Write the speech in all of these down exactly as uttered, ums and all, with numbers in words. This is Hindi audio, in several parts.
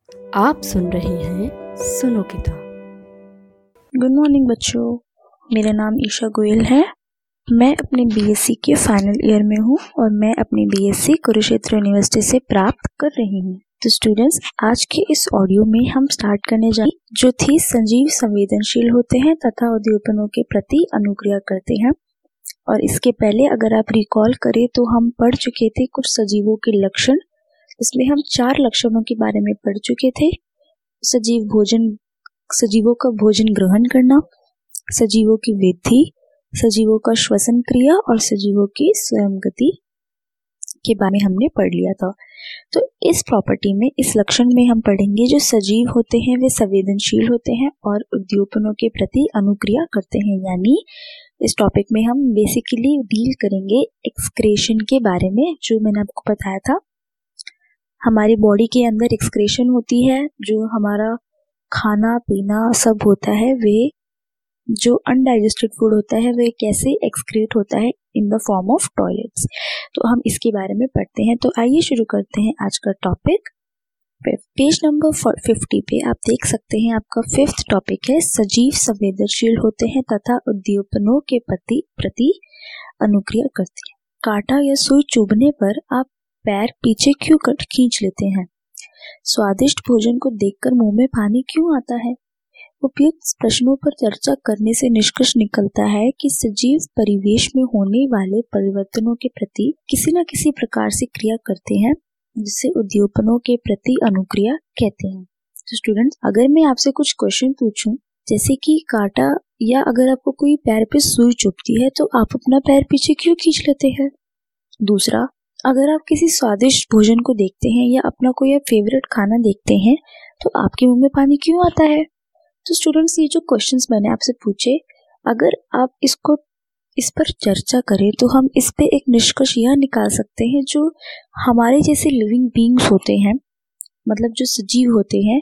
आप सुन रहे हैं सुनो किताब। गुड मॉर्निंग बच्चों, मेरा नाम ईशा गोयल है। मैं अपने बीएससी के फाइनल ईयर में हूँ और मैं अपनी बीएससी कुरुक्षेत्र यूनिवर्सिटी से प्राप्त कर रही हूँ। तो स्टूडेंट्स, आज के इस ऑडियो में हम स्टार्ट करने जा जो थी सजीव संवेदनशील होते हैं तथा उद्दीपनों के प्रति अनुक्रिया करते हैं। और इसके पहले अगर आप रिकॉल करें तो हम पढ़ चुके थे कुछ सजीवों के लक्षण। इसमें हम चार लक्षणों के बारे में पढ़ चुके थे। सजीव भोजन सजीवों का भोजन ग्रहण करना, सजीवों की वृद्धि, सजीवों का श्वसन क्रिया और सजीवों की स्वयं गति के बारे में हमने पढ़ लिया था। तो इस प्रॉपर्टी में, इस लक्षण में हम पढ़ेंगे जो सजीव होते हैं वे संवेदनशील होते हैं और उद्दीपनों के प्रति अनुक्रिया करते हैं। यानी इस टॉपिक में हम बेसिकली डील करेंगे एक्सक्रेशन के बारे में। जो मैंने आपको बताया था, हमारी बॉडी के अंदर एक्सक्रेशन होती है, जो हमारा खाना पीना सब होता है, वे जो अनडाइजेस्टेड फूड होता है वे कैसे एक्सक्रीट होता है in the form of toilets. तो हम इसके बारे में पढ़ते हैं। तो आइए शुरू करते हैं आज का टॉपिक। पेज नंबर फिफ्टी पे आप देख सकते हैं, आपका फिफ्थ टॉपिक है सजीव संवेदनशील होते हैं तथा उद्दीपनों के प्रति प्रति अनुक्रिया करते हैं। कांटा या सुई चुभने पर आप पैर पीछे क्यों कट खींच लेते हैं? स्वादिष्ट भोजन को देखकर मुंह में पानी क्यों आता है? उपयुक्त प्रश्नों पर चर्चा करने से निष्कर्ष निकलता है कि सजीव परिवेश में होने वाले परिवर्तनों के प्रति किसी न किसी प्रकार से क्रिया करते हैं, जिसे उद्दीपनों के प्रति अनुक्रिया कहते हैं। तो स्टूडेंट्स, अगर मैं आपसे कुछ क्वेश्चन पूछूं, जैसे कि कांटा या अगर आपको कोई पैर पे सुई चुभती है तो आप अपना पैर पीछे क्यों खींच लेते हैं? दूसरा, अगर आप किसी स्वादिष्ट भोजन को देखते हैं या अपना कोई फेवरेट खाना देखते हैं तो आपके मुंह में पानी क्यों आता है? तो स्टूडेंट्स, ये जो क्वेश्चंस मैंने आपसे पूछे, अगर आप इसको इस पर चर्चा करें तो हम इस पे एक निष्कर्ष यह निकाल सकते हैं, जो हमारे जैसे लिविंग बीइंग्स होते हैं, मतलब जो सजीव होते हैं,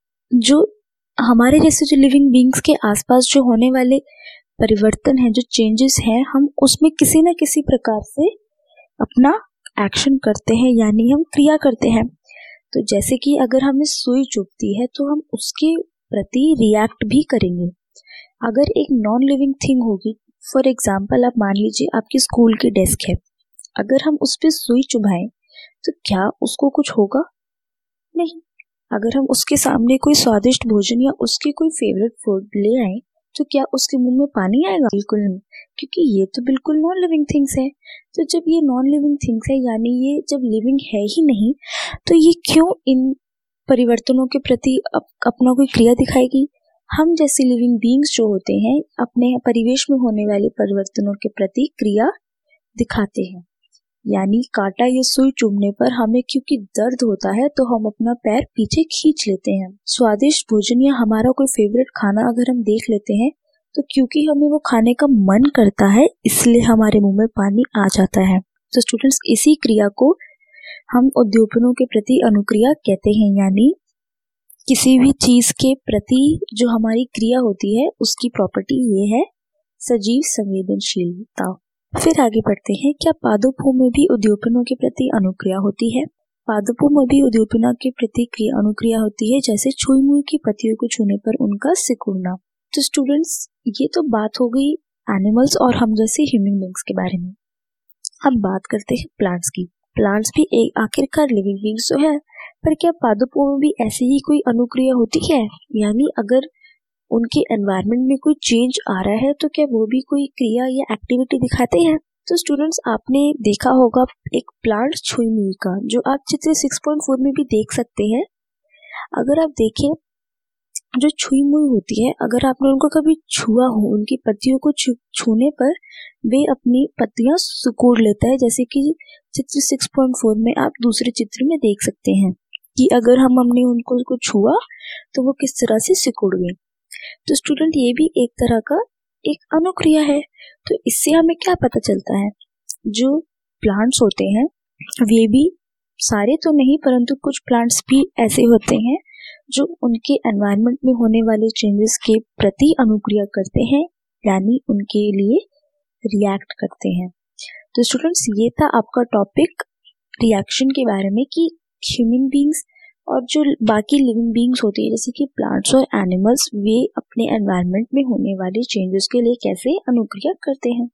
जो हमारे जैसे जो लिविंग बीइंग्स के आसपास जो होने वाले परिवर्तन हैं, जो चेंजेस हैं, हम उसमें किसी न किसी प्रकार से अपना एक्शन करते हैं, यानी हम क्रिया करते हैं। तो जैसे कि अगर हमें सुई चुभती है तो हम उसके प्रति रिएक्ट भी करेंगे। अगर एक नॉन लिविंग थिंग होगी, फॉर एग्जाम्पल आप मान लीजिए आपकी स्कूल की डेस्क है, अगर हम उस पर सुई चुभाएं तो क्या उसको कुछ होगा? नहीं। अगर हम उसके सामने कोई स्वादिष्ट भोजन या उसके कोई फेवरेट फूड ले आए तो क्या उसके मुंह में पानी आएगा? बिल्कुल नहीं, क्योंकि ये तो बिल्कुल नॉन लिविंग थिंग्स है। तो जब ये नॉन लिविंग थिंग्स है, यानी ये जब लिविंग है ही नहीं, तो ये क्यों इन परिवर्तनों के प्रति अप, अपना कोई क्रिया दिखाएगी? हम जैसे लिविंग बीइंग्स जो होते हैं, अपने परिवेश में होने वाले परिवर्तनों के प्रति क्रिया दिखाते हैं। यानी कांटा या सुई चुभने पर हमें क्योंकि दर्द होता है तो हम अपना पैर पीछे खींच लेते हैं। स्वादिष्ट भोजन या हमारा कोई फेवरेट खाना अगर हम देख लेते हैं तो क्योंकि हमें वो खाने का मन करता है, इसलिए हमारे मुंह में पानी आ जाता है। तो स्टूडेंट्स, इसी क्रिया को हम उद्दीपनों के प्रति अनुक्रिया कहते हैं। यानी किसी भी चीज के प्रति जो हमारी क्रिया होती है उसकी प्रॉपर्टी ये है सजीव संवेदनशीलता। फिर आगे बढ़ते हैं, क्या पादपों में भी उद्दीपनों के प्रति अनुक्रिया होती है? पादपों में भी उद्दीपनों के प्रति अनुक्रिया होती है, जैसे छुई मुई की पत्तियों को छूने पर उनका सिकुड़ना। तो स्टूडेंट्स, ये तो बात हो गई एनिमल्स और हम जैसे ह्यूमन बीइंग्स के बारे में। अब बात करते हैं प्लांट्स की। प्लांट्स भी एक आखिरकार लिविंग बीइंग्स तो है, पर क्या पादपों में भी ऐसी ही कोई अनुक्रिया होती है? यानी अगर उनके एनवायरनमेंट में कोई चेंज आ रहा है तो क्या वो भी कोई क्रिया या एक्टिविटी दिखाते हैं? तो स्टूडेंट्स, आपने देखा होगा एक प्लांट छुई मुई का, जो आप चित्र सिक्स पॉइंट फोर में भी देख सकते हैं। अगर आप देखें, जो छुई मुई होती है, अगर आपने उनको कभी छुआ हो, उनकी पत्तियों को छू, छूने पर वे अपनी पत्तियां सिकुड़ लेता है, जैसे कि चित्र सिक्स पॉइंट फोर में आप दूसरे चित्र में देख सकते हैं कि अगर हम हमने उनको को छुआ तो वो किस तरह से सिकुड़ गई। तो स्टूडेंट, ये भी एक तरह का एक अनुक्रिया है। तो इससे हमें क्या पता चलता है, जो प्लांट्स होते हैं वे भी, सारे तो नहीं परंतु कुछ प्लांट्स भी ऐसे होते हैं जो उनके एनवायरनमेंट में होने वाले चेंजेस के प्रति अनुक्रिया करते हैं, यानी उनके लिए रिएक्ट करते हैं। तो स्टूडेंट्स, ये था आपका टॉपिक रिएक्शन के बारे में कि ह्यूमन बीइंग्स और जो बाकी लिविंग बींग्स होती है जैसे कि प्लांट्स और एनिमल्स, वे अपने एनवायरनमेंट में होने वाले चेंजेस के लिए कैसे अनुक्रिया करते हैं।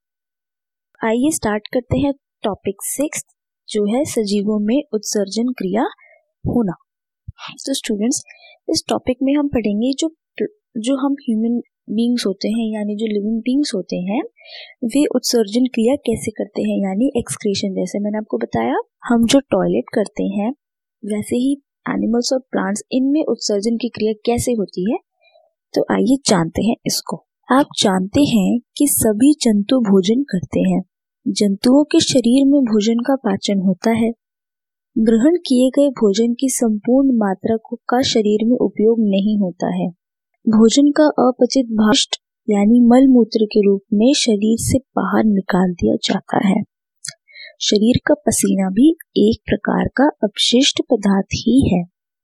आइए स्टार्ट करते हैं टॉपिक सिक्स, जो है सजीवों में उत्सर्जन क्रिया होना। तो स्टूडेंट्स, इस टॉपिक में हम पढ़ेंगे जो जो हम ह्यूमन बींग्स होते हैं यानी जो लिविंग बींग्स होते हैं वे उत्सर्जन क्रिया कैसे करते हैं, यानी एक्सक्रीशन। जैसे मैंने आपको बताया हम जो टॉयलेट करते हैं वैसे ही एनिमल्स और प्लांट्स, इनमें उत्सर्जन की क्रिया कैसे होती है, तो आइए जानते हैं इसको। आप जानते हैं कि सभी जंतु भोजन करते हैं। जंतुओं के शरीर में भोजन का पाचन होता है। ग्रहण किए गए भोजन की संपूर्ण मात्रा का शरीर में उपयोग नहीं होता है। भोजन का अपचित भाष्ट यानी मल मूत्र के रूप में शरीर से बाहर निकाल दिया जाता है। शरीर का पसीना भी एक प्रकार का अपशिष्ट पदार्थ ही है।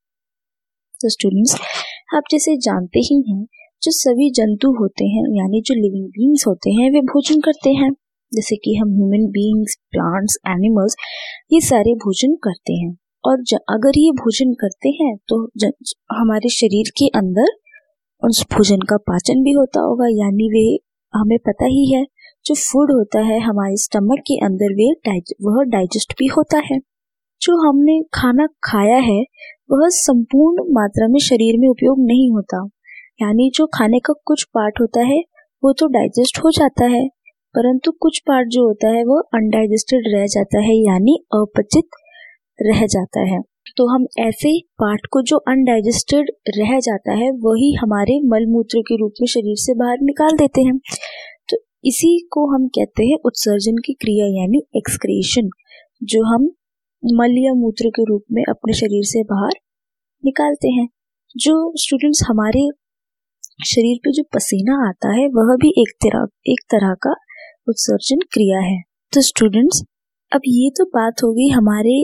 तो स्टूडेंट्स, आप जैसे जानते ही हैं जो सभी जंतु होते हैं यानी जो लिविंग बींग्स होते हैं वे भोजन करते हैं। जैसे कि हम ह्यूमन बींग्स, प्लांट्स, एनिमल्स, ये सारे भोजन करते हैं। और अगर ये भोजन करते हैं तो हमारे शरीर के अंदर उस भोजन का पाचन भी होता होगा, यानी वे हमें पता ही है जो फूड होता है हमारे स्टमक के अंदर वे वह डाइजेस्ट भी होता है। जो हमने खाना खाया है वह संपूर्ण मात्रा में शरीर में उपयोग नहीं होता, यानी जो खाने का कुछ पार्ट होता है वो तो डाइजेस्ट हो जाता है, परंतु कुछ पार्ट जो होता है वो अनडाइजेस्टेड रह जाता है यानी अपचित रह जाता है। तो हम ऐसे पार्ट को जो अनडाइजेस्टेड रह जाता है वही हमारे मल मूत्र के रूप में शरीर से बाहर निकाल देते हैं। तो इसी को हम कहते हैं उत्सर्जन की क्रिया यानी एक्सक्रीशन, जो हम मल या मूत्र के रूप में अपने शरीर से बाहर निकालते हैं। जो स्टूडेंट्स, हमारे शरीर पे जो पसीना आता है वह भी एक तरह एक तरह का उत्सर्जन क्रिया है। तो स्टूडेंट्स, अब ये तो बात होगी हमारे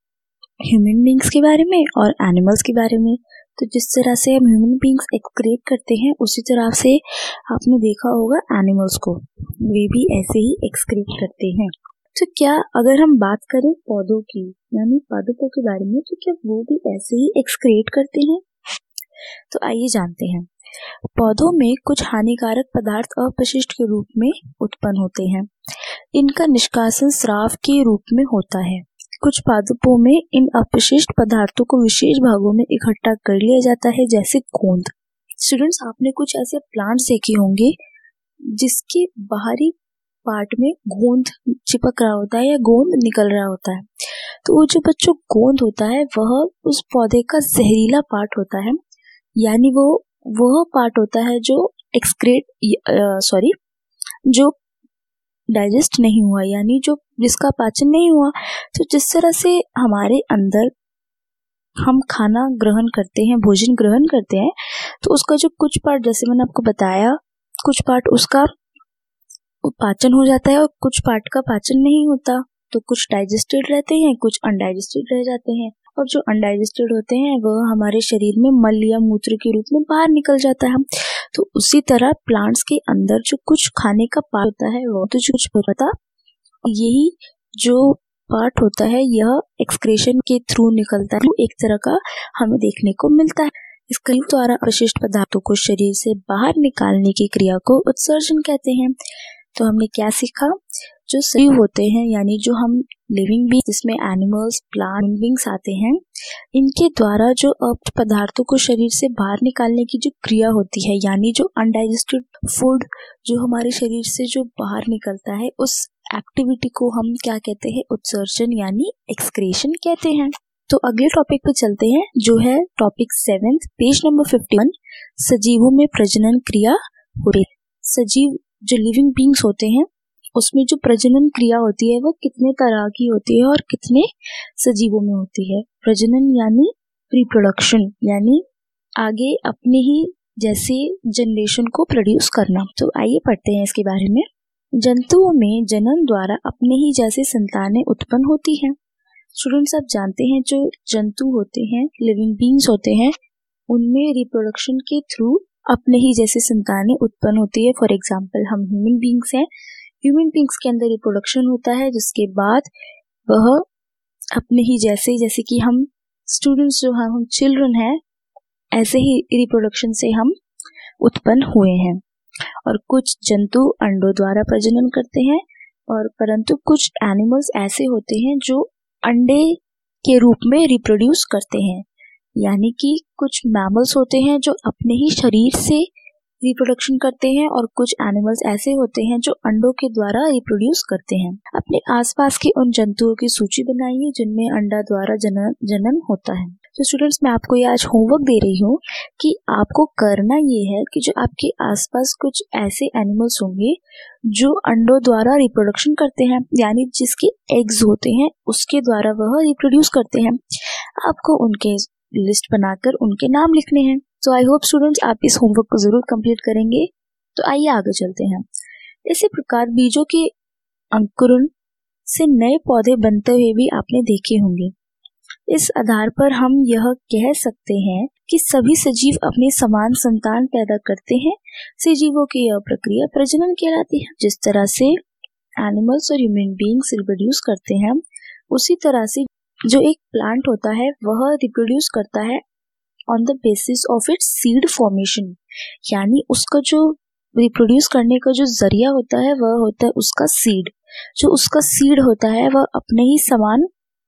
ह्यूमन बींग्स के बारे में और एनिमल्स के बारे में। तो जिस तरह से हम ह्यूमन बींग्स एक्सक्रीट करते हैं उसी तरह से आपने देखा होगा एनिमल्स को, वे भी ऐसे ही एक्सक्रीट करते हैं। तो क्या अगर हम बात करें पौधों की यानी पादपों के बारे में, तो क्या वो भी ऐसे ही एक्सक्रीट करते हैं? तो आइए जानते हैं। पौधों में कुछ हानिकारक पदार्थ अपशिष्ट के रूप में उत्पन्न होते हैं। इनका निष्कासन स्राव के रूप में होता है। कुछ पादपों में इन अपशिष्ट पदार्थों को विशेष भागों में इकट्ठा कर लिया जाता है, जैसे गोंद। स्टूडेंट्स, आपने कुछ ऐसे प्लांट्स देखे होंगे जिसके बाहरी पार्ट में गोंद चिपक रहा होता है या गोंद निकल रहा होता है। तो वो जो बच्चों गोंद होता है वह उस पौधे का जहरीला पार्ट होता है, यानी वो वह पार्ट होता है जो एक्सक्रीट सॉरी जो डाइजेस्ट नहीं हुआ, यानी जो जिसका पाचन नहीं हुआ। तो जिस तरह से हमारे अंदर हम खाना ग्रहण करते हैं, भोजन ग्रहण करते हैं, तो उसका जो कुछ पार्ट, जैसे मैंने आपको बताया, कुछ पार्ट उसका पाचन हो जाता है और कुछ पार्ट का पाचन नहीं होता। तो कुछ डाइजेस्टेड रहते हैं, कुछ अनडाइजेस्टेड रह जाते हैं, और जो अनडाइजेस्टेड होते हैं वह हमारे शरीर में मल या मूत्र के रूप में बाहर निकल जाता है। तो उसी तरह प्लांट्स के अंदर जो कुछ खाने का पार्ट होता है वो तो कुछ होता, यही जो पार्ट होता है यह एक्सक्रीशन के थ्रू निकलता है, एक तरह का हमें देखने को मिलता है। इसके द्वारा अपशिष्ट पदार्थों को शरीर से बाहर निकालने की क्रिया को उत्सर्जन कहते हैं। तो हमने क्या सीखा? जो सजीव होते हैं यानी जो हम लिविंग बींग, जिसमें एनिमल्स, प्लांट बींग्स आते हैं, इनके द्वारा जो अपशिष्ट पदार्थों को शरीर से बाहर निकालने की जो क्रिया होती है, यानी जो अनडाइजेस्टेड फूड जो हमारे शरीर से जो बाहर निकलता है, उस एक्टिविटी को हम क्या कहते हैं? उत्सर्जन यानी एक्सक्रीशन कहते हैं। तो अगले टॉपिक पे चलते हैं, जो है topic seventh, page number fifty one. सजीवों में प्रजनन क्रिया हो रही है। सजीव जो लिविंग बींग्स होते हैं उसमें जो प्रजनन क्रिया होती है वो कितने तरह की होती है और कितने सजीवों में होती है? प्रजनन यानी रिप्रोडक्शन, यानी आगे अपने ही जैसे जनरेशन को प्रोड्यूस करना। तो आइए पढ़ते हैं इसके बारे में। जंतुओं में जनन द्वारा अपने ही जैसी संतानें उत्पन्न होती हैं। स्टूडेंट्स, आप जानते हैं जो जंतु होते हैं, लिविंग बींग्स होते हैं, उनमें रिप्रोडक्शन के थ्रू अपने ही जैसी संतानें उत्पन्न होती है। फॉर एग्जाम्पल, हम ह्यूमन बींग्स हैं, ह्यूमन बींग्स के अंदर रिप्रोडक्शन होता है, जिसके बाद वह अपने ही जैसे जैसे कि हम स्टूडेंट्स जो हम चिल्ड्रन हैं, ऐसे ही रिप्रोडक्शन से हम उत्पन्न हुए हैं। और कुछ जंतु अंडों द्वारा प्रजनन करते हैं, और परंतु कुछ एनिमल्स ऐसे होते हैं जो अंडे के रूप में रिप्रोड्यूस करते हैं। यानी कि कुछ मैमल्स होते हैं जो अपने ही शरीर से रिप्रोडक्शन करते हैं, और कुछ एनिमल्स ऐसे होते हैं जो अंडों के द्वारा रिप्रोड्यूस करते हैं। अपने आसपास के उन जंतुओं की सूची बनाइए जिनमें अंडा द्वारा जनन जनन होता है। तो स्टूडेंट्स, मैं आपको ये आज होमवर्क दे रही हूँ कि आपको करना ये है कि जो आपके आसपास कुछ ऐसे एनिमल्स होंगे जो अंडों द्वारा रिप्रोडक्शन करते हैं, यानी जिसके एग्स होते हैं उसके द्वारा वह रिप्रोड्यूस करते हैं, आपको उनके लिस्ट बनाकर उनके नाम लिखने हैं। तो आई होप स्टूडेंट्स आप इस होमवर्क को जरूर कंप्लीट करेंगे। तो आइए आगे चलते हैं। इसी प्रकार बीजों के अंकुरण से नए पौधे बनते हुए भी आपने देखे होंगे। इस आधार पर हम यह कह सकते हैं कि सभी सजीव अपने समान संतान पैदा करते हैं। सजीवों की यह प्रक्रिया प्रजनन कहलाती है। जिस तरह से एनिमल्स और ह्यूमन बीइंग्स रिप्रोड्यूस करते हैं, उसी तरह से जो एक प्लांट होता है वह रिप्रोड्यूस करता है on the basis of its seed formation. यानी उसका जो रिप्रोड्यूस करने का जो जरिया होता है वह होता है उसका सीड। जो उसका सीड होता है वह अपने ही समान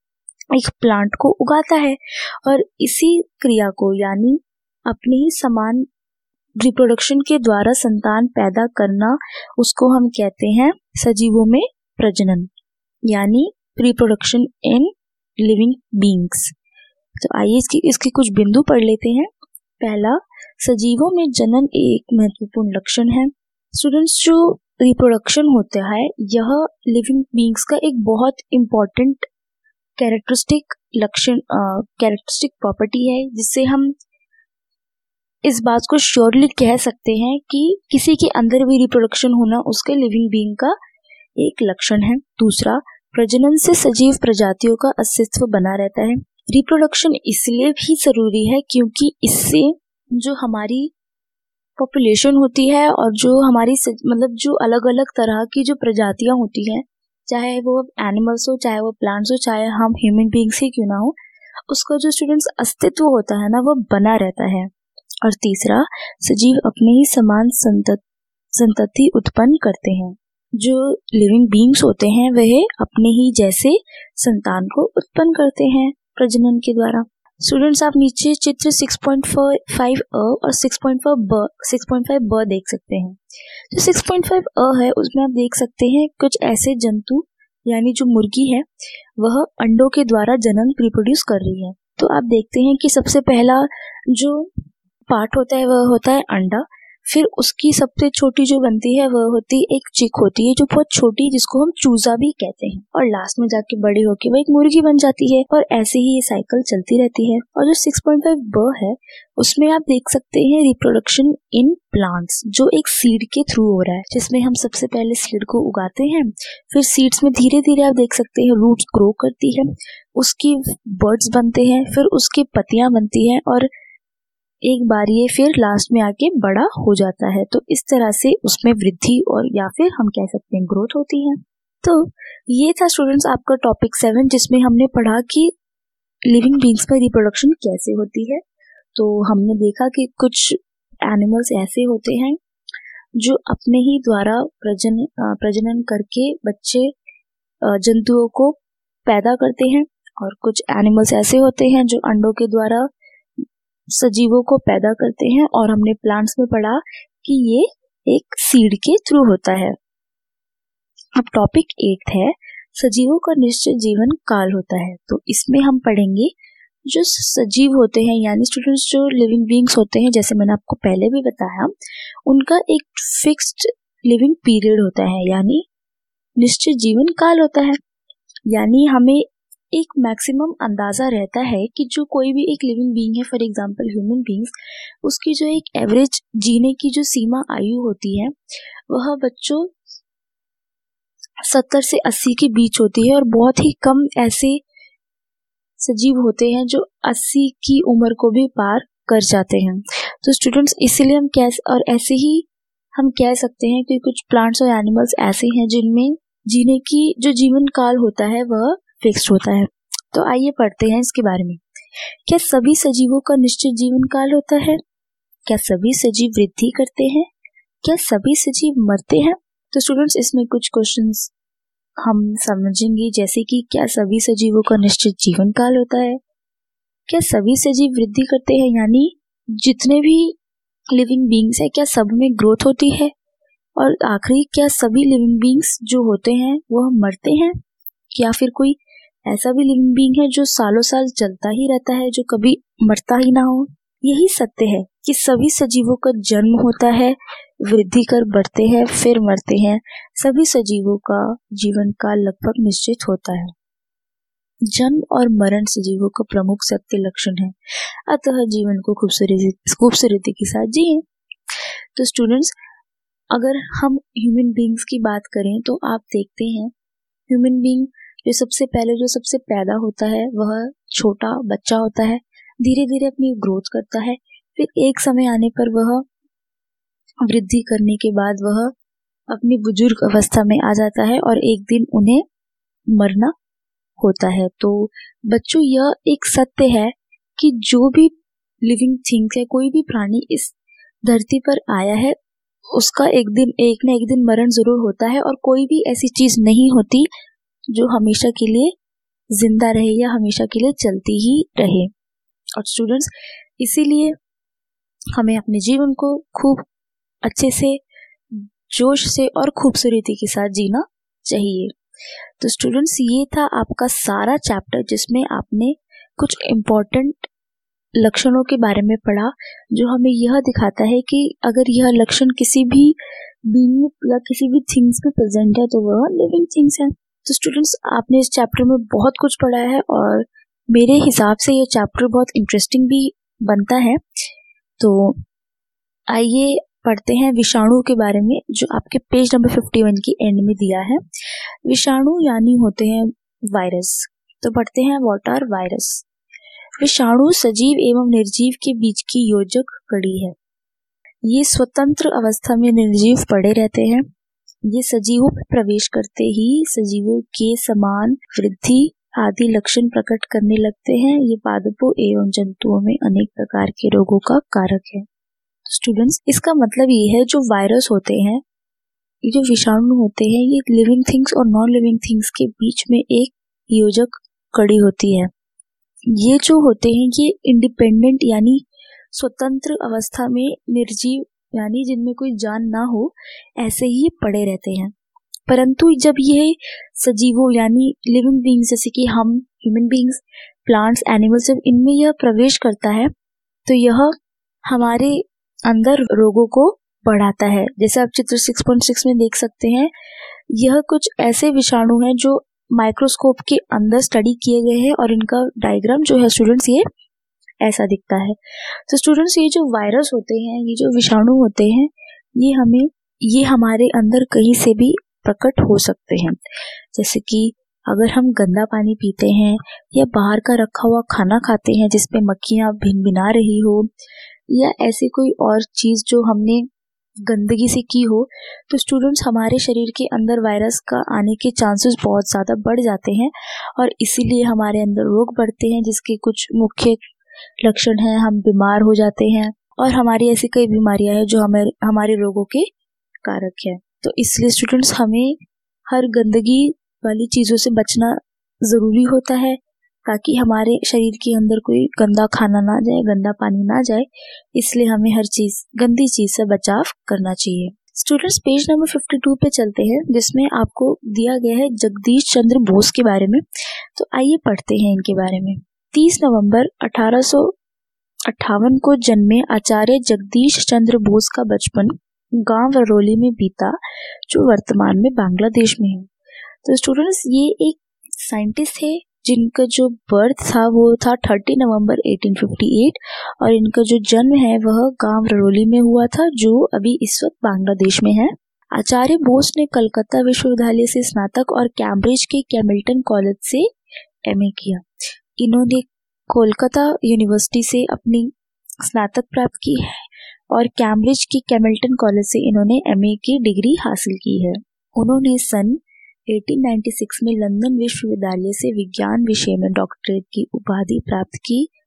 एक प्लांट को उगाता है, और इसी क्रिया को यानी अपने ही समान रिप्रोडक्शन के द्वारा संतान पैदा करना, उसको हम कहते हैं सजीवों में प्रजनन, यानी रिप्रोडक्शन इन लिविंग बीइंग्स। तो आइए इसकी इसके कुछ बिंदु पढ़ लेते हैं। पहला, सजीवों में जनन एक महत्वपूर्ण लक्षण है। स्टूडेंट्स, जो रिप्रोडक्शन होता है यह लिविंग बीइंग्स का एक बहुत इम्पोर्टेंट कैरेक्टरिस्टिक लक्षण कैरेक्टरिस्टिक प्रॉपर्टी है, जिससे हम इस बात को श्योरली कह सकते हैं कि किसी के अंदर भी रिप्रोडक्शन होना उसके लिविंग बीइंग का एक लक्षण है। दूसरा, प्रजनन से सजीव प्रजातियों का अस्तित्व बना रहता है। रिप्रोडक्शन इसलिए भी जरूरी है क्योंकि इससे जो हमारी पॉपुलेशन होती है और जो हमारी मतलब जो अलग अलग तरह की जो प्रजातियां होती हैं, चाहे वो एनिमल्स हो, चाहे वो प्लांट्स हो, चाहे हम ह्यूमन बीइंग्स ही क्यों ना हो, उसका जो स्टूडेंट्स अस्तित्व होता है ना वो बना रहता है। और तीसरा, सजीव अपने ही समान संतति उत्पन्न करते हैं। जो लिविंग बीइंग्स होते हैं वह अपने ही जैसे संतान को उत्पन्न करते हैं प्रजनन के द्वारा। स्टूडेंट्स, आप नीचे चित्र सिक्स पॉइंट फाइव अ और सिक्स पॉइंट फाइव ब देख सकते हैं। जो सिक्स पॉइंट फाइव अ है उसमें आप देख सकते हैं कुछ ऐसे जंतु यानी जो मुर्गी है वह अंडों के द्वारा जनन रिप्रोड्यूस कर रही है। तो आप देखते हैं कि सबसे पहला जो पार्ट होता है वह होता है अंडा, फिर उसकी सबसे छोटी जो बनती है वह होती है एक चिक होती है जो बहुत छोटी, जिसको हम चूजा भी कहते हैं, और लास्ट में जाके बड़ी होके वह एक मुर्गी बन जाती है, और ऐसे ही ये साइकिल चलती रहती है। और जो सिक्स पॉइंट फाइव ब है उसमें आप देख सकते हैं रिप्रोडक्शन इन प्लांट्स, जो एक सीड के थ्रू हो रहा है, जिसमें हम सबसे पहले सीड को उगाते हैं, फिर सीड्स में धीरे धीरे आप देख सकते हैं रूट्स ग्रो करती है, उसकी बर्ड्स बनते हैं, फिर उसकी पत्तियां बनती हैं, और एक बार ये फिर लास्ट में आके बड़ा हो जाता है। तो इस तरह से उसमें वृद्धि और या फिर हम कह सकते हैं ग्रोथ होती है। तो ये था स्टूडेंट्स आपका टॉपिक सेवन, जिसमें हमने पढ़ा कि लिविंग बीइंग्स में रिप्रोडक्शन कैसे होती है। तो हमने देखा कि कुछ एनिमल्स ऐसे होते हैं जो अपने ही द्वारा प्रजन प्रजनन करके बच्चे जंतुओं को पैदा करते हैं, और कुछ एनिमल्स ऐसे होते हैं जो अंडों के द्वारा सजीवों को पैदा करते हैं, और हमने प्लांट्स में पढ़ा कि ये एक सीड के थ्रू होता है। अब टॉपिक एट है, सजीवों का निश्चित जीवन काल होता है। तो इसमें हम पढ़ेंगे जो सजीव होते हैं यानी स्टूडेंट्स जो लिविंग बीइंग्स होते हैं, जैसे मैंने आपको पहले भी बताया, उनका एक फिक्स्ड लिविंग पीरियड होता है यानी निश्चित जीवन काल होता है। यानी हमें एक मैक्सिमम अंदाजा रहता है कि जो कोई भी एक लिविंग बीइंग है, फॉर एग्जांपल ह्यूमन बीइंग्स, उसकी जो एक एवरेज जीने की जो सीमा आयु होती है वह बच्चों सत्तर से अस्सी के बीच होती है, और बहुत ही कम ऐसे सजीव होते हैं जो अस्सी की उम्र को भी पार कर जाते हैं। तो स्टूडेंट्स इसीलिए हम कह और ऐसे ही हम कह सकते हैं कि कुछ प्लांट्स और एनिमल्स ऐसे हैं जिनमें जीने की जो जीवन काल होता है वह फिक्स्ड होता है। तो आइए पढ़ते हैं इसके बारे में। क्या सभी सजीवों का निश्चित जीवन काल होता है? क्या सभी सजीव वृद्धि करते हैं? क्या सभी सजीव मरते हैं? तो स्टूडेंट्स, इसमें कुछ क्वेश्चंस हम समझेंगे, जैसे कि क्या सभी सजीवों का निश्चित जीवन काल होता है? क्या सभी सजीव वृद्धि करते हैं, यानी जितने भी लिविंग बींग्स है क्या सब में ग्रोथ होती है? और आखिरी, क्या सभी लिविंग बींग्स जो होते हैं वह मरते हैं? या फिर कोई ऐसा भी लिविंग बींग है जो सालों साल चलता ही रहता है, जो कभी मरता ही ना हो? यही सत्य है कि सभी सजीवों का जन्म होता है, वृद्धि कर बढ़ते हैं, फिर मरते हैं। सभी सजीवों का जीवन काल लगभग निश्चित होता है। जन्म और मरण सजीवों का प्रमुख सत्य लक्षण है, अतः जीवन को खूबसूरती खूबसूरती के साथ जिए। तो स्टूडेंट्स, अगर हम ह्यूमन बींग्स की बात करें तो आप देखते हैं ह्यूमन बींग जो सबसे पहले जो सबसे पैदा होता है वह छोटा बच्चा होता है, धीरे धीरे अपनी ग्रोथ करता है, फिर एक समय आने पर वह वृद्धि करने के बाद वह अपनी बुजुर्ग अवस्था में आ जाता है और एक दिन उन्हें मरना होता है। तो बच्चों, यह एक सत्य है कि जो भी लिविंग थिंग्स है, कोई भी प्राणी इस धरती पर आया है, उसका एक दिन एक न एक दिन मरण जरूर होता है, और कोई भी ऐसी चीज नहीं होती जो हमेशा के लिए जिंदा रहे या हमेशा के लिए चलती ही रहे। और स्टूडेंट्स, इसीलिए हमें अपने जीवन को खूब अच्छे से, जोश से और खूबसूरती के साथ जीना चाहिए। तो स्टूडेंट्स, ये था आपका सारा चैप्टर जिसमें आपने कुछ इम्पोर्टेंट लक्षणों के बारे में पढ़ा, जो हमें यह दिखाता है कि अगर यह लक्षण किसी भी बीइंग या किसी भी थिंग्स में प्रेजेंट है तो वह लिविंग थिंग्स है। तो स्टूडेंट्स, आपने इस चैप्टर में बहुत कुछ पढ़ा है और मेरे हिसाब से ये चैप्टर बहुत इंटरेस्टिंग भी बनता है। तो आइए पढ़ते हैं विषाणु के बारे में, जो आपके पेज नंबर इक्यावन की एंड में दिया है। विषाणु यानी होते हैं वायरस। तो पढ़ते हैं, व्हाट आर वायरस। विषाणु सजीव एवं निर्जीव के बीच की योजक कड़ी है। ये स्वतंत्र अवस्था में निर्जीव पड़े रहते हैं। ये सजीवों में प्रवेश करते ही सजीवों के समान वृद्धि आदि लक्षण प्रकट करने लगते हैं। ये पादपों एवं जंतुओं में अनेक प्रकार के रोगों का कारक है। स्टूडेंट्स, इसका मतलब ये है जो वायरस होते हैं, ये जो विषाणु होते हैं, ये लिविंग थिंग्स और नॉन लिविंग थिंग्स के बीच में एक योजक कड़ी होती है। ये जो होते हैं ये इंडिपेंडेंट यानी स्वतंत्र अवस्था में निर्जीव यानी जिनमें कोई जान ना हो ऐसे ही पड़े रहते हैं। परंतु जब ये सजीवों यानी लिविंग बींग्स जैसे कि हम ह्यूमन बींग्स, प्लांट्स, एनिमल्स, जब इनमें यह प्रवेश करता है तो यह हमारे अंदर रोगों को बढ़ाता है। जैसे आप चित्र छह पॉइंट छह में देख सकते हैं, यह कुछ ऐसे विषाणु हैं जो माइक्रोस्कोप के अंदर स्टडी किए गए हैं और इनका डायग्राम जो है स्टूडेंट्स ये ऐसा दिखता है। तो स्टूडेंट्स, ये जो वायरस होते हैं, ये जो विषाणु होते हैं, ये हमें ये हमारे अंदर कहीं से भी प्रकट हो सकते हैं। जैसे कि अगर हम गंदा पानी पीते हैं या बाहर का रखा हुआ खाना खाते हैं जिसपे मक्खियां भिनभिना रही हो, या ऐसी कोई और चीज जो हमने गंदगी से की हो, तो स्टूडेंट्स हमारे शरीर के अंदर वायरस का आने के चांसेस बहुत ज़्यादा बढ़ जाते हैं और इसीलिए हमारे अंदर रोग बढ़ते हैं, जिसके कुछ मुख्य लक्षण हैं, हम बीमार हो जाते हैं और हमारी ऐसी कई बीमारियां हैं जो हमें हमारे रोगों के कारक है। तो इसलिए स्टूडेंट्स हमें हर गंदगी वाली चीज़ों से बचना ज़रूरी होता है ताकि हमारे शरीर के अंदर कोई गंदा खाना ना जाए, गंदा पानी ना जाए। इसलिए हमें हर चीज़ गंदी चीज़ से बचाव करना चाहिए। स्टूडेंट्स, पेज नंबर बावन पे चलते हैं जिसमें आपको दिया गया है जगदीश चंद्र बोस के बारे में। तो आइए पढ़ते हैं इनके बारे में। तीस नवंबर अठारह सौ अट्ठावन को जन्मे आचार्य जगदीश चंद्र बोस का बचपन गांव वरोली में बीता, जो वर्तमान में बांग्लादेश में है। तो स्टूडेंट्स, ये एक साइंटिस्ट है जिनका जो बर्थ था वो था तीस नवंबर अठारह सौ अट्ठावन और इनका जो जन्म है वह गांव वरोली में हुआ था, जो अभी इस वक्त बांग्लादेश में है। आचार्य बोस ने कलकत्ता विश्वविद्यालय से स्नातक और कैम्ब्रिज के कैमिल्टन कॉलेज से एमए किया। इन्होंने कोलकाता यूनिवर्सिटी से अपनी स्नातक प्राप्त की है और कैम्ब्रिज की कैमिल्टन कॉलेज से इन्होंने एमए की डिग्री हासिल की है। उन्होंने सन अठारह सौ छियानवे में लंदन विश्वविद्यालय से विज्ञान विषय में डॉक्टरेट की उपाधि प्राप्त की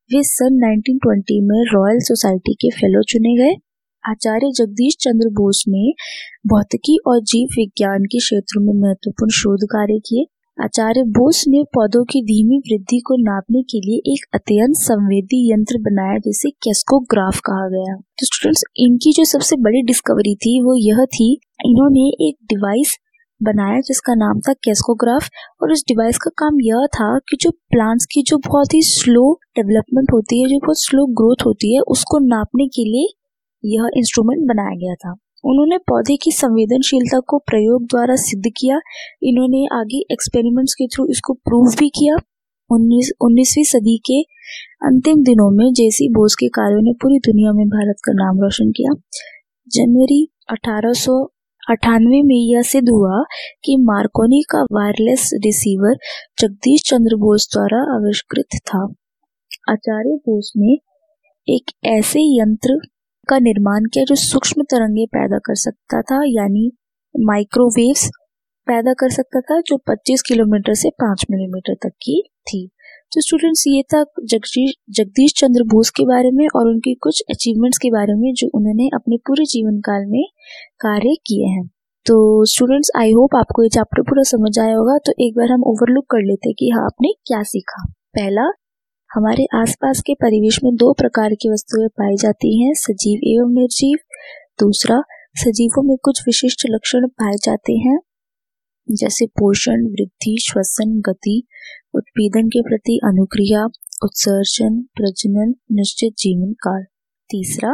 वे सन नाइनटीन ट्वेंटी में रॉयल सोसाइटी के फेलो चुने गए। आचार्य जगदीश चंद्र बोस ने भौतिकी और जीव विज्ञान के क्षेत्रों में महत्वपूर्ण शोध कार्य किए। आचार्य बोस ने पौधों की धीमी वृद्धि को नापने के लिए एक अत्यंत संवेदी यंत्र बनाया जिसे कैस्कोग्राफ कहा गया। तो स्टूडेंट्स, इनकी जो सबसे बड़ी डिस्कवरी थी वो यह थी, इन्होंने एक डिवाइस बनाया जिसका नाम था कैस्कोग्राफ। और इस डिवाइस का काम यह था कि जो प्लांट्स की जो बहुत ही स्लो डेवलपमेंट होती है, जो बहुत स्लो ग्रोथ होती है, उसको नापने के लिए यह इंस्ट्रूमेंट बनाया गया था। उन्होंने पौधे की संवेदनशीलता को प्रयोग द्वारा सिद्ध किया। इन्होंने आगे एक्सपेरिमेंट्स के थ्रू इसको प्रूव भी किया। उन्नीस उन्नीसवीं सदी के अंतिम दिनों में जेसी बोस के कार्यों ने पूरी दुनिया में भारत का नाम रोशन किया। जनवरी अठारह सौ अट्ठानवे में यह सिद्ध हुआ कि मार्कोनी का वायरलेस रिसीवर जगदीश चंद्र बोस द्वारा आविष्कृत था। आचार्य बोस ने एक ऐसे यंत्र का निर्माण किया जो सूक्ष्म तरंगे पैदा कर सकता था, यानी माइक्रोवेव्स पैदा कर सकता था, जो पच्चीस किलोमीटर से पाँच मिलीमीटर तक की थी। तो स्टूडेंट्स, ये था जगदीश जगदीश चंद्र बोस के बारे में और उनकी कुछ अचीवमेंट्स के बारे में जो उन्होंने अपने पूरे जीवन काल में कार्य किए हैं। तो स्टूडेंट्स, आई होप आपको ये चैप्टर पूरा समझ आया होगा। तो एक बार हम ओवरलुक कर लेते कि हाँ, आपने क्या सीखा। पहला, हमारे आसपास के परिवेश में दो प्रकार की वस्तुएं पाई जाती हैं, सजीव एवं निर्जीव। दूसरा, सजीवों में कुछ विशिष्ट लक्षण पाए जाते हैं जैसे पोषण, वृद्धि, श्वसन, गति, उत्पीड़न के प्रति अनुक्रिया, उत्सर्जन, प्रजनन, निश्चित जीवन काल। तीसरा,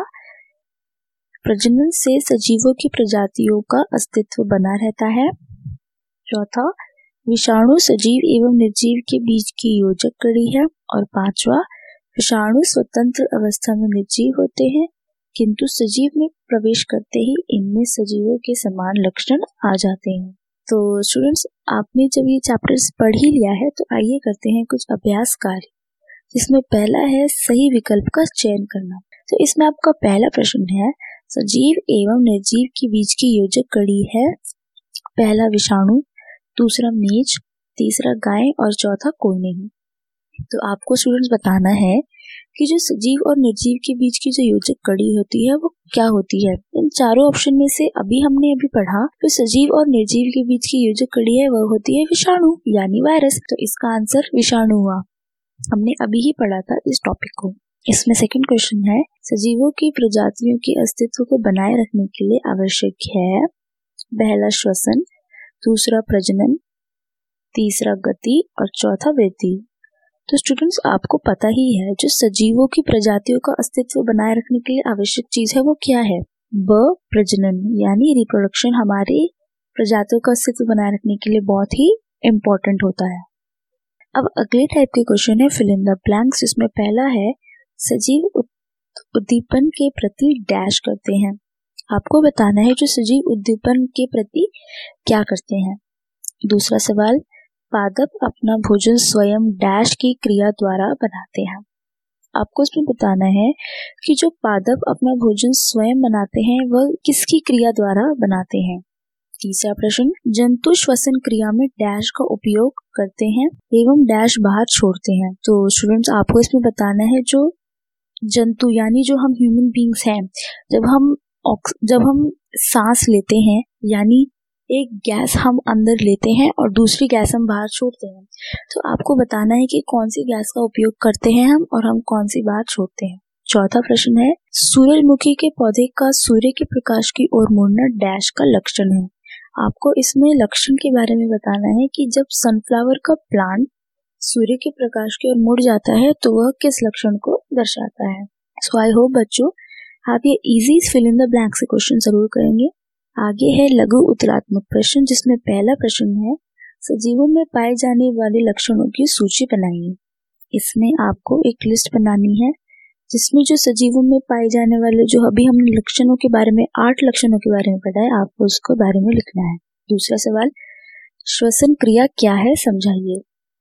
प्रजनन से सजीवों की प्रजातियों का अस्तित्व बना रहता है। चौथा, विषाणु सजीव एवं निर्जीव के बीच की योजक कड़ी है। और पांचवा, विषाणु स्वतंत्र अवस्था में निर्जीव होते हैं किंतु सजीव में प्रवेश करते ही इनमें सजीवों के समान लक्षण आ जाते हैं। तो स्टूडेंट्स, आपने जब ये चैप्टर्स पढ़ ही लिया है तो आइए करते हैं कुछ अभ्यास कार्य, जिसमें पहला है सही विकल्प का चयन करना। तो इसमें आपका पहला प्रश्न है, सजीव एवं निर्जीव के बीच की योजक कड़ी है पहला विषाणु, दूसरा मेज, तीसरा गाय और चौथा कोई नहीं। तो आपको स्टूडेंट्स बताना है कि जो सजीव और निर्जीव के बीच की जो योजक कड़ी होती है वो क्या होती है। इन चारों ऑप्शन में से अभी हमने अभी पढ़ा तो सजीव और निर्जीव के बीच की योजक कड़ी है वह होती है विषाणु यानी वायरस। तो इसका आंसर विषाणु हुआ। हमने अभी ही पढ़ा था इस टॉपिक को। इसमें सेकंड क्वेश्चन है, सजीवों की प्रजातियों के अस्तित्व को बनाए रखने के लिए आवश्यक है पहला श्वसन, दूसरा प्रजनन, तीसरा गति और चौथा वृद्धि। तो स्टूडेंट्स, आपको पता ही है जो सजीवों की प्रजातियों का अस्तित्व बनाए रखने के लिए आवश्यक चीज है वो क्या है। ब प्रजनन यानी रिप्रोडक्शन हमारी प्रजातियों का अस्तित्व बनाए रखने के लिए बहुत ही इम्पोर्टेंट होता है। अब अगले टाइप के क्वेश्चन है फिल इन द ब्लैंक्स। इसमें पहला है, सजीव उद्दीपन के प्रति डैश करते हैं। आपको बताना है जो सजीव उद्दीपन के प्रति क्या करते हैं। दूसरा सवाल, पादप अपना भोजन स्वयं डैश की क्रिया द्वारा बनाते हैं। आपको इसमें बताना है कि जो पादप अपना भोजन स्वयं बनाते हैं वह किसकी क्रिया द्वारा बनाते हैं। तीसरा प्रश्न, जंतु श्वसन क्रिया में डैश का उपयोग करते हैं एवं डैश बाहर छोड़ते हैं। तो स्टूडेंट्स, आपको इसमें बताना है जो जंतु यानी जो हम ह्यूमन बींग्स हैं, जब हम जब हम सांस लेते हैं यानी एक गैस हम अंदर लेते हैं और दूसरी गैस हम बाहर छोड़ते हैं। तो आपको बताना है कि कौन सी गैस का उपयोग करते हैं हम और हम कौन सी बाहर छोड़ते हैं। चौथा प्रश्न है, सूरजमुखी के पौधे का सूर्य के प्रकाश की ओर मुड़ना डैश का लक्षण है। आपको इसमें लक्षण के बारे में बताना है कि जब सनफ्लावर का प्लांट सूर्य के प्रकाश की ओर मुड़ जाता है तो वह किस लक्षण को दर्शाता है। सो आई होप बच्चों आप ये easy fill in the blank से क्वेश्चन जरूर करेंगे। आगे है लघु उत्तरात्मक प्रश्न, जिसमें पहला प्रश्न है, सजीवों में पाए जाने वाले लक्षणों की सूची बनाइए। इसमें आपको एक लिस्ट बनानी है जिसमें जो सजीवों में पाए जाने वाले जो अभी हमने लक्षणों के बारे में आठ लक्षणों के बारे में पढ़ा है, आपको उसको बारे में लिखना है। दूसरा सवाल, श्वसन क्रिया क्या है समझाइए।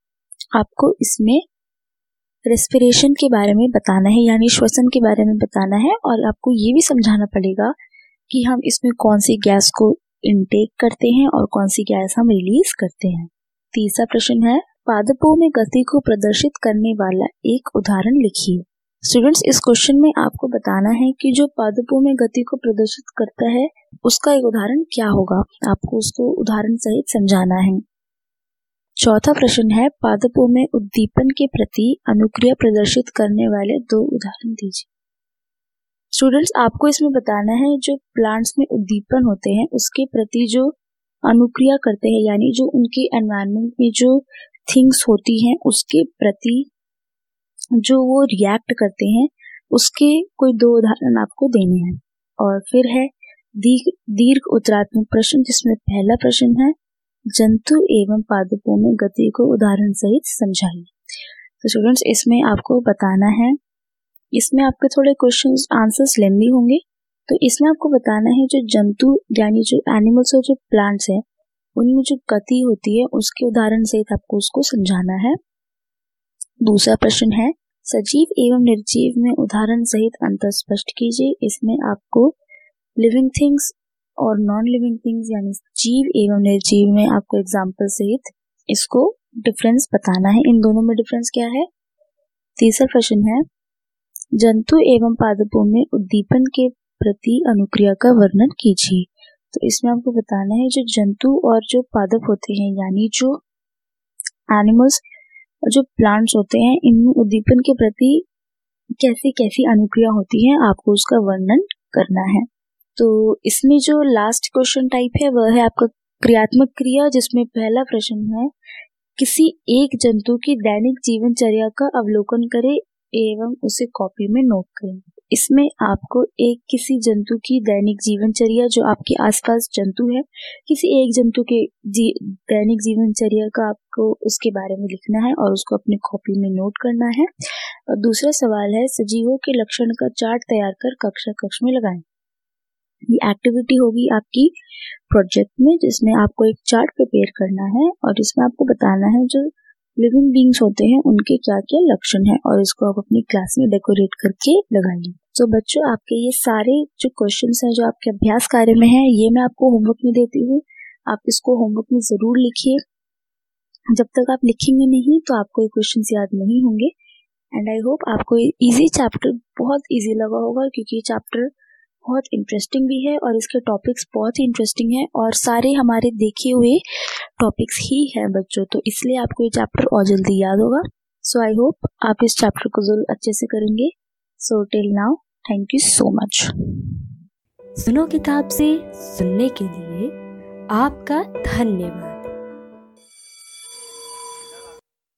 आपको इसमें रेस्पिरेशन के बारे में बताना है यानी श्वसन के बारे में बताना है और आपको ये भी समझाना पड़ेगा कि हम इसमें कौन सी गैस को इनटेक करते हैं और कौन सी गैस हम रिलीज करते हैं। तीसरा प्रश्न है, पादपों में गति को प्रदर्शित करने वाला एक उदाहरण लिखिए। स्टूडेंट्स, इस क्वेश्चन में आपको बताना है कि जो पादपों में गति को प्रदर्शित करता है उसका एक उदाहरण क्या होगा। आपको उसको उदाहरण सहित समझाना है। चौथा प्रश्न है, पादपों में उद्दीपन के प्रति अनुक्रिया प्रदर्शित करने वाले दो उदाहरण दीजिए। स्टूडेंट्स, आपको इसमें बताना है जो प्लांट्स में उद्दीपन होते हैं उसके प्रति जो अनुक्रिया करते हैं, यानी जो उनके एनवायरनमेंट में जो थिंग्स होती हैं उसके प्रति जो वो रिएक्ट करते हैं, उसके कोई दो उदाहरण आपको देने हैं। और फिर है दीर्घ उत्तरात्मक प्रश्न, जिसमें पहला प्रश्न है, जंतु एवं पादपों में गति को उदाहरण सहित समझाइए। तो स्टूडेंट्स, इसमें आपको बताना है, इसमें आपके थोड़े क्वेश्चंस आंसर्स लेंदी होंगे। तो इसमें आपको बताना है जो जंतु यानी जो एनिमल्स और जो प्लांट्स हैं उनमें जो गति होती है उसके उदाहरण सहित आपको उसको समझाना है। दूसरा प्रश्न है, सजीव एवं निर्जीव में उदाहरण सहित अंतर स्पष्ट कीजिए। इसमें आपको लिविंग थिंग्स और नॉन लिविंग थिंग्स यानी जीव एवं निर्जीव में आपको एग्जाम्पल सहित इसको डिफरेंस बताना है। इन दोनों में डिफरेंस क्या है। तीसरा प्रश्न है, जंतु एवं पादपों में उद्दीपन के प्रति अनुक्रिया का वर्णन कीजिए। तो इसमें आपको बताना है जो जंतु और जो पादप होते हैं यानी जो एनिमल्स और जो प्लांट्स होते हैं इनमें उद्दीपन के प्रति कैसी कैसी अनुक्रिया होती है, आपको उसका वर्णन करना है। तो इसमें जो लास्ट क्वेश्चन टाइप है वह है आपका क्रियात्मक क्रिया, जिसमें पहला प्रश्न है, किसी एक जंतु की दैनिक जीवनचर्या का अवलोकन करें एवं उसे कॉपी में नोट करें। इसमें आपको एक किसी जंतु की दैनिक जीवनचर्या, जो आपके आसपास जंतु है, किसी एक जंतु के जी, दैनिक जीवनचर्या का आपको उसके बारे में लिखना है और उसको अपनी कॉपी में नोट करना है। और दूसरा सवाल है, सजीवों के लक्षण का चार्ट तैयार कर कक्षा कक्ष में लगाएं। ये एक्टिविटी होगी आपकी प्रोजेक्ट में, जिसमें आपको एक चार्ट प्रिपेयर करना है और इसमें आपको बताना है जो लिविंग बींग्स होते हैं उनके क्या क्या लक्षण हैं और इसको आप अपनी क्लास में डेकोरेट करके लगाइए। तो बच्चों, आपके ये सारे जो क्वेश्चंस हैं जो आपके अभ्यास कार्य में हैं, ये मैं आपको होमवर्क में देती हूँ। आप इसको होमवर्क में जरूर लिखिए। जब तक आप लिखेंगे नहीं तो आपको ये क्वेश्चंस याद नहीं होंगे। एंड आई होप आपको ये इजी चैप्टर बहुत इजी लगा होगा, क्योंकि ये चैप्टर बहुत इंटरेस्टिंग भी है और इसके टॉपिक्स बहुत ही इंटरेस्टिंग है और सारे हमारे देखे हुए टॉपिक्स ही है बच्चों, तो इसलिए आपको ये चैप्टर और जल्दी याद होगा। सो आई होप आप इस चैप्टर को जरूर अच्छे से करेंगे। So till now, thank you so much. सुनो किताब से सुनने के लिए आपका धन्यवाद।